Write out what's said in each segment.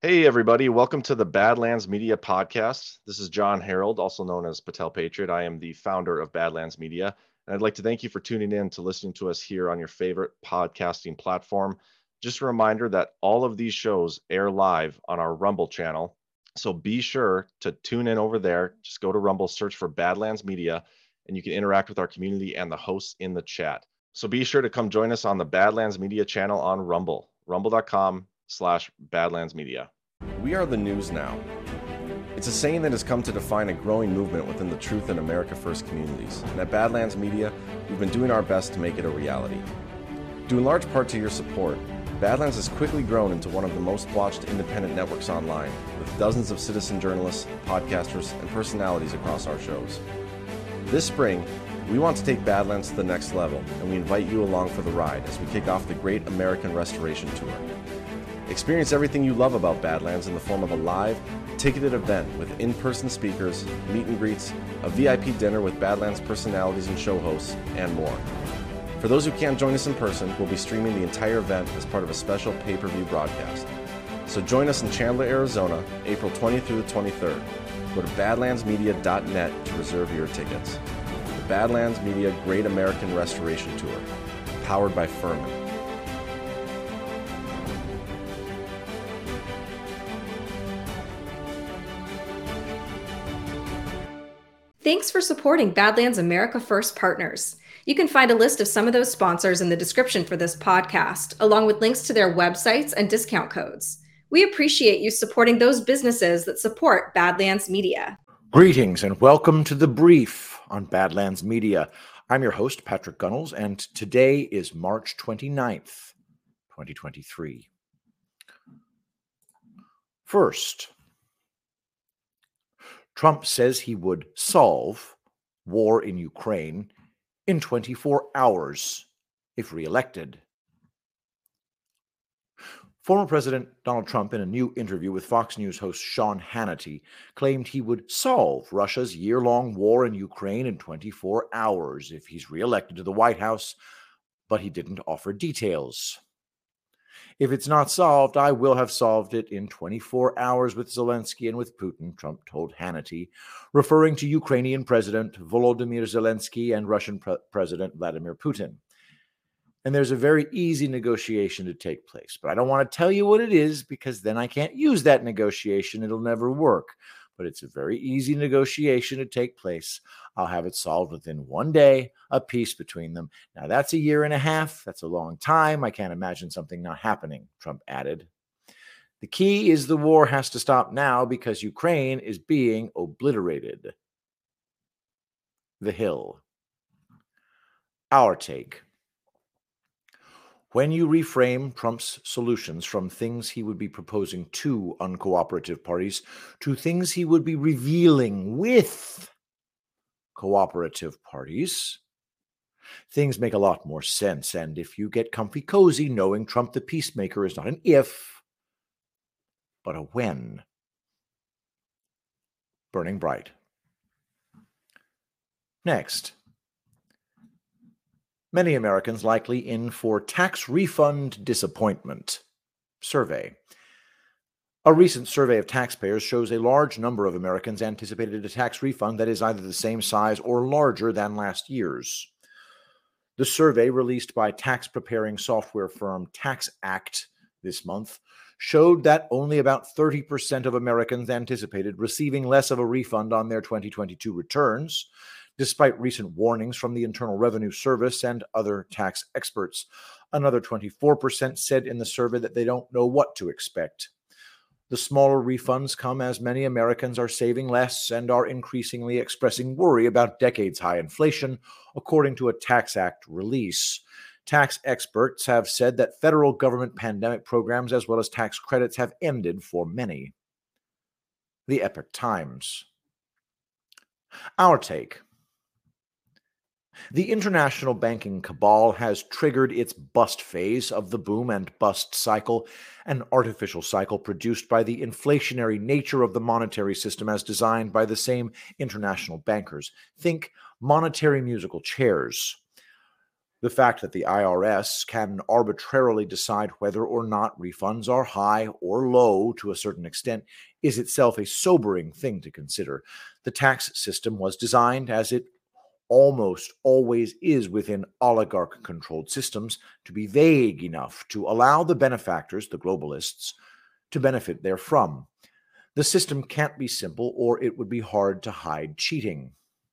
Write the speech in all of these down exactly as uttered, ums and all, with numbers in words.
Hey, everybody. Welcome to the Badlands Media Podcast. This is John Harold, also known as Patel Patriot. I am the founder of Badlands Media, and I'd like to thank you for tuning in to listening to us here on your favorite podcasting platform. Just a reminder that all of these shows air live on our Rumble channel, so be sure to tune in over there. Just go to Rumble, search for Badlands Media, and you can interact with our community and the hosts in the chat. So be sure to come join us on the Badlands Media channel on Rumble, rumble.com slash Badlands Media. We are the news now. It's a saying that has come to define a growing movement within the Truth and America First communities. And at Badlands Media, we've been doing our best to make it a reality. Due in large part to your support, Badlands has quickly grown into one of the most watched independent networks online, with dozens of citizen journalists, podcasters, and personalities across our shows. This spring, we want to take Badlands to the next level, and we invite you along for the ride as we kick off the Great American Restoration Tour. Experience everything you love about Badlands in the form of a live, ticketed event with in-person speakers, meet and greets, a V I P dinner with Badlands personalities and show hosts, and more. For those who can't join us in person, we'll be streaming the entire event as part of a special pay-per-view broadcast. So join us in Chandler, Arizona, April twentieth through the twenty-third. Go to badlands media dot net to reserve your tickets. The Badlands Media Great American Restoration Tour, powered by Furman. Thanks for supporting Badlands America First partners. You can find a list of some of those sponsors in the description for this podcast, along with links to their websites and discount codes. We appreciate you supporting those businesses that support Badlands Media. Greetings and welcome to The Brief on Badlands Media. I'm your host, Patrick Gunnels, and today is March twenty-ninth, twenty twenty-three. First, Trump says he would solve war in Ukraine in twenty-four hours if reelected. Former President Donald Trump, in a new interview with Fox News host Sean Hannity, claimed he would solve Russia's year-long war in Ukraine in twenty-four hours if he's reelected to the White House, but he didn't offer details. If it's not solved, I will have solved it in twenty-four hours with Zelensky and with Putin, Trump told Hannity, referring to Ukrainian President Volodymyr Zelensky and Russian Pre- President Vladimir Putin. And there's a very easy negotiation to take place, but I don't want to tell you what it is because then I can't use that negotiation. It'll never work. But it's a very easy negotiation to take place. I'll have it solved within one day, a peace between them. Now, that's a year and a half. That's a long time. I can't imagine something not happening, Trump added. The key is the war has to stop now because Ukraine is being obliterated. The Hill. Our take. When you reframe Trump's solutions from things he would be proposing to uncooperative parties to things he would be revealing with cooperative parties, things make a lot more sense. And if you get comfy cozy knowing Trump the peacemaker is not an if, but a when. Burning bright. Next. Many Americans likely in for tax refund disappointment. Survey. A recent survey of taxpayers shows a large number of Americans anticipated a tax refund that is either the same size or larger than last year's. The survey, released by tax-preparing software firm TaxAct this month, showed that only about thirty percent of Americans anticipated receiving less of a refund on their twenty twenty-two returns, despite recent warnings from the Internal Revenue Service and other tax experts. Another twenty-four percent said in the survey that they don't know what to expect. The smaller refunds come as many Americans are saving less and are increasingly expressing worry about decades-high inflation, according to a TaxAct release. Tax experts have said that federal government pandemic programs as well as tax credits have ended for many. The Epoch Times. Our take. The international banking cabal has triggered its bust phase of the boom and bust cycle, an artificial cycle produced by the inflationary nature of the monetary system as designed by the same international bankers. Think monetary musical chairs. The fact that the I R S can arbitrarily decide whether or not refunds are high or low to a certain extent is itself a sobering thing to consider. The tax system was designed, as it almost always is within oligarch-controlled systems, to be vague enough to allow the benefactors, the globalists, to benefit therefrom. The system can't be simple, or it would be hard to hide cheating.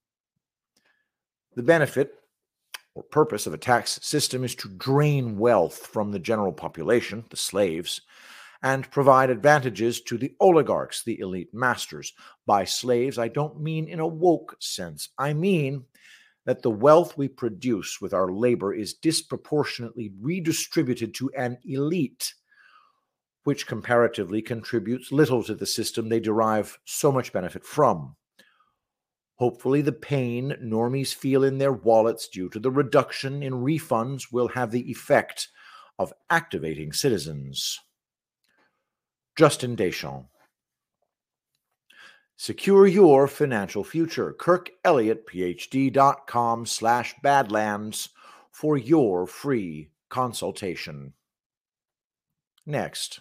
The benefit or purpose of a tax system is to drain wealth from the general population, the slaves, and provide advantages to the oligarchs, the elite masters. By slaves, I don't mean in a woke sense. I mean that the wealth we produce with our labor is disproportionately redistributed to an elite, which comparatively contributes little to the system they derive so much benefit from. Hopefully, the pain normies feel in their wallets due to the reduction in refunds will have the effect of activating citizens. Justin Deschamps. Secure your financial future. Kirk Elliott, PhD dot com slash Badlands for your free consultation. Next.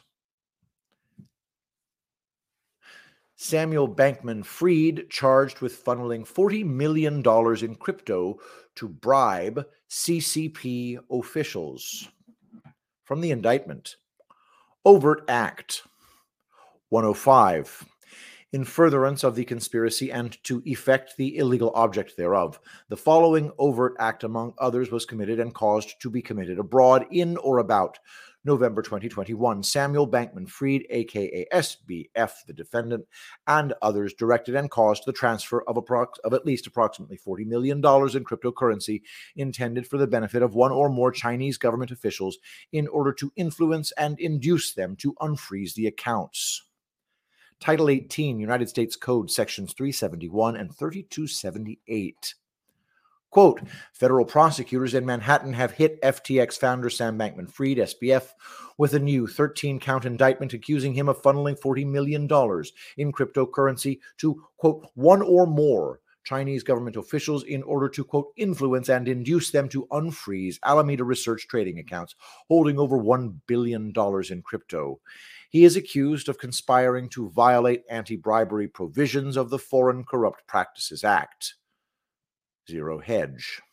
Samuel Bankman-Fried charged with funneling forty million dollars in crypto to bribe C C P officials. From the indictment. Overt act. one oh five. In furtherance of the conspiracy and to effect the illegal object thereof, the following overt act, among others, was committed and caused to be committed abroad in or about November twenty twenty-one. Samuel Bankman-Fried, aka S B F, the defendant, and others directed and caused the transfer of, approx- of at least approximately forty million dollars in cryptocurrency intended for the benefit of one or more Chinese government officials in order to influence and induce them to unfreeze the accounts. Title eighteen, United States Code, Sections three seventy-one and thirty-two seventy-eight. Quote, federal prosecutors in Manhattan have hit F T X founder Sam Bankman-Fried, S B F, with a new thirteen-count indictment accusing him of funneling forty million dollars in cryptocurrency to, quote, one or more Chinese government officials in order to, quote, influence and induce them to unfreeze Alameda Research trading accounts holding over one billion dollars in crypto. He is accused of conspiring to violate anti-bribery provisions of the Foreign Corrupt Practices Act. Zero hedge.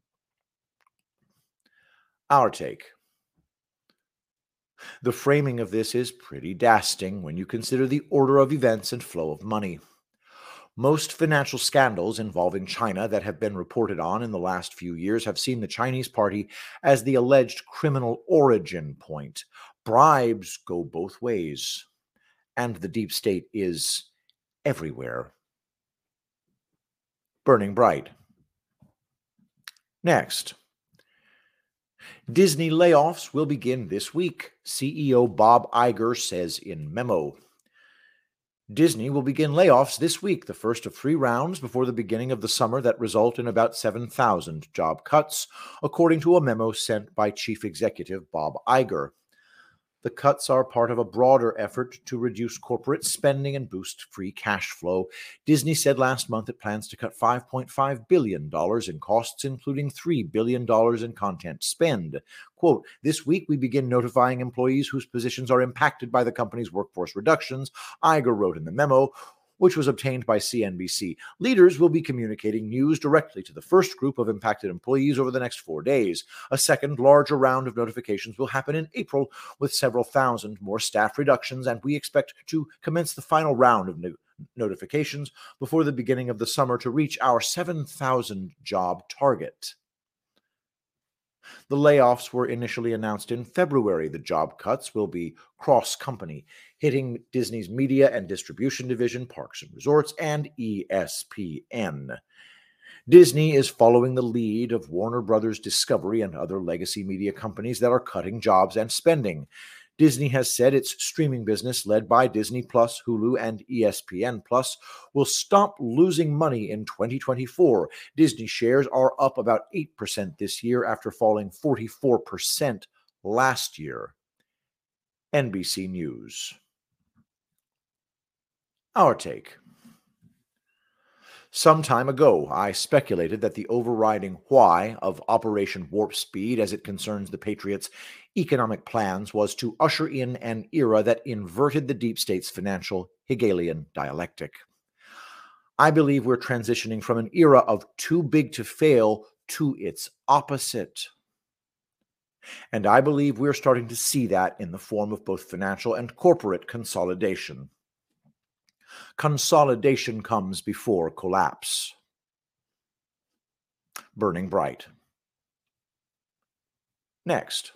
Our take. The framing of this is pretty dasting when you consider the order of events and flow of money. Most financial scandals involving China that have been reported on in the last few years have seen the Chinese party as the alleged criminal origin point. Bribes go both ways, and the deep state is everywhere. Burning bright. Next. Disney layoffs will begin this week, C E O Bob Iger says in memo. Disney will begin layoffs this week, the first of three rounds before the beginning of the summer that result in about seven thousand job cuts, according to a memo sent by Chief Executive Bob Iger. The cuts are part of a broader effort to reduce corporate spending and boost free cash flow. Disney said last month it plans to cut five point five billion dollars in costs, including three billion dollars in content spend. Quote, this week we begin notifying employees whose positions are impacted by the company's workforce reductions, Iger wrote in the memo, which was obtained by C N B C. Leaders will be communicating news directly to the first group of impacted employees over the next four days. A second, larger round of notifications will happen in April with several thousand more staff reductions, and we expect to commence the final round of no- notifications before the beginning of the summer to reach our seven thousand job target. The layoffs were initially announced in February. The job cuts will be cross-company, hitting Disney's media and distribution division, Parks and Resorts, and E S P N. Disney is following the lead of Warner Brothers Discovery and other legacy media companies that are cutting jobs and spending. Disney has said its streaming business, led by Disney Plus, Hulu, and E S P N Plus, will stop losing money in twenty twenty-four. Disney shares are up about eight percent this year after falling forty-four percent last year. N B C News. Our take. Some time ago, I speculated that the overriding why of Operation Warp Speed as it concerns the Patriots' economic plans was to usher in an era that inverted the deep state's financial Hegelian dialectic. I believe we're transitioning from an era of too big to fail to its opposite. And I believe we're starting to see that in the form of both financial and corporate consolidation. Consolidation comes before collapse. Burning bright. Next.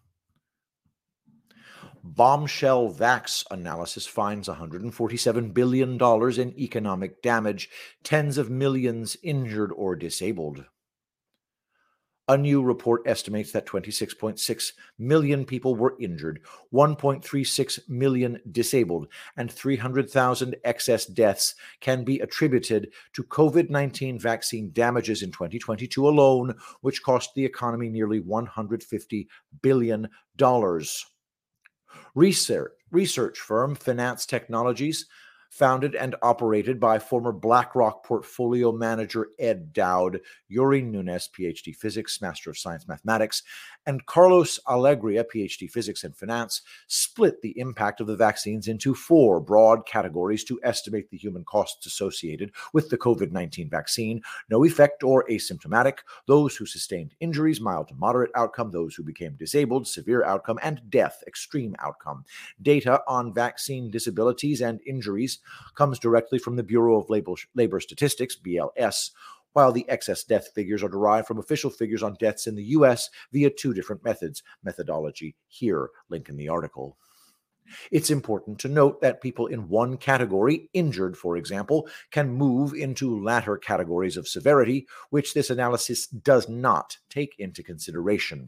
Bombshell Vax analysis finds one hundred forty-seven billion dollars in economic damage, tens of millions injured or disabled. A new report estimates that twenty-six point six million people were injured, one point three six million disabled, and three hundred thousand excess deaths can be attributed to COVID nineteen vaccine damages in twenty twenty-two alone, which cost the economy nearly one hundred fifty billion dollars. Research, research firm Finance Technologies, founded and operated by former BlackRock portfolio manager Ed Dowd, Yuri Nunes, P H D Physics, Master of Science Mathematics, and Carlos Alegria, P H D Physics and Finance, split the impact of the vaccines into four broad categories to estimate the human costs associated with the COVID nineteen vaccine: no effect or asymptomatic, those who sustained injuries, mild to moderate outcome, those who became disabled, severe outcome, and death, extreme outcome. Data on vaccine disabilities and injuries comes directly from the Bureau of Labor, Labor Statistics, B L S, while the excess death figures are derived from official figures on deaths in the U S via two different methods. Methodology here, link in the article. It's important to note that people in one category, injured, for example, can move into latter categories of severity, which this analysis does not take into consideration.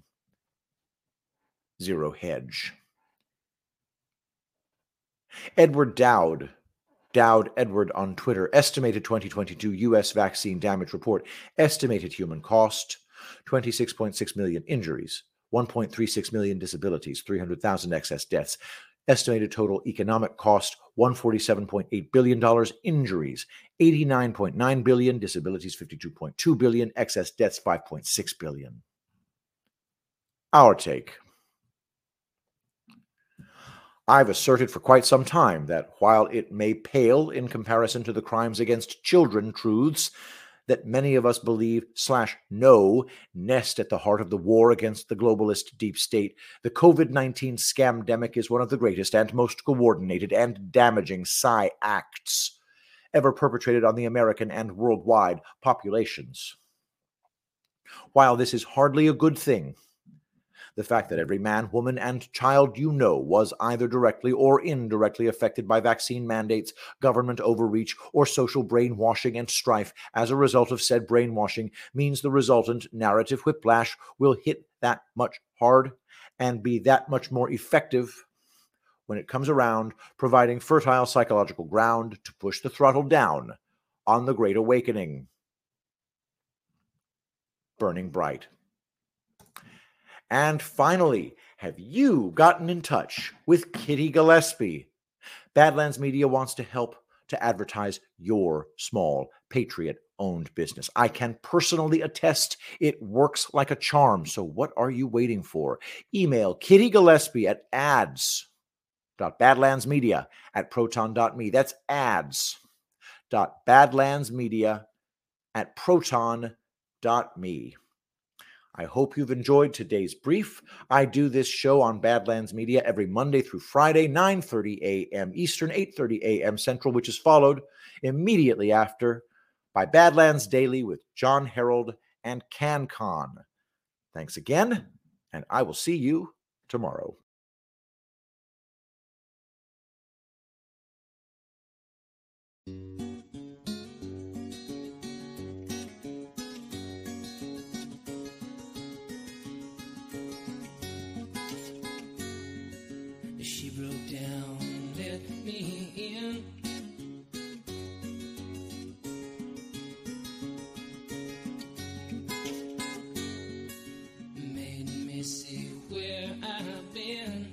Zero hedge. Edward Dowd, Dowd Edward on Twitter, estimated twenty twenty-two U S vaccine damage report, estimated human cost, twenty-six point six million injuries, one point three six million disabilities, three hundred thousand excess deaths, estimated total economic cost, one hundred forty-seven point eight billion dollars, injuries, eighty-nine point nine billion dollars, disabilities, fifty-two point two billion dollars, excess deaths, five point six billion dollars. Our take. I've asserted for quite some time that while it may pale in comparison to the crimes against children truths that many of us believe slash know nest at the heart of the war against the globalist deep state, the COVID nineteen scamdemic is one of the greatest and most coordinated and damaging psi acts ever perpetrated on the American and worldwide populations. While this is hardly a good thing, the fact that every man, woman, and child you know was either directly or indirectly affected by vaccine mandates, government overreach, or social brainwashing and strife as a result of said brainwashing means the resultant narrative whiplash will hit that much hard and be that much more effective when it comes around, providing fertile psychological ground to push the throttle down on the Great Awakening. Burning bright. And finally, have you gotten in touch with Kitty Gillespie? Badlands Media wants to help to advertise your small Patriot-owned business. I can personally attest it works like a charm, so what are you waiting for? Email Kitty Gillespie at ads.badlandsmedia at proton.me. That's ads.badlandsmedia at proton.me. I hope you've enjoyed today's brief. I do this show on Badlands Media every Monday through Friday, nine thirty a.m. Eastern, eight thirty a.m. Central, which is followed immediately after by Badlands Daily with John Harold and CanCon. Thanks again, and I will see you tomorrow. She broke down, let me in. Made me see where I've been.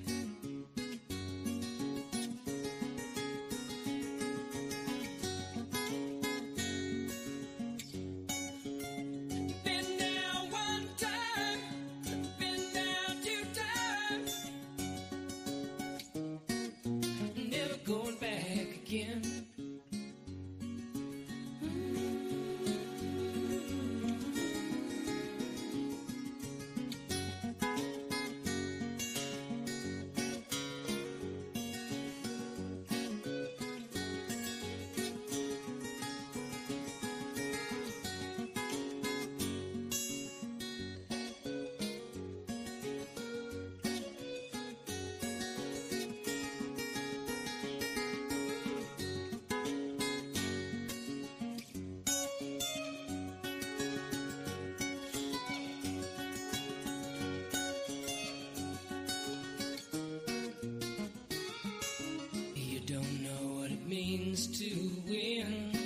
again. You don't know what it means to win.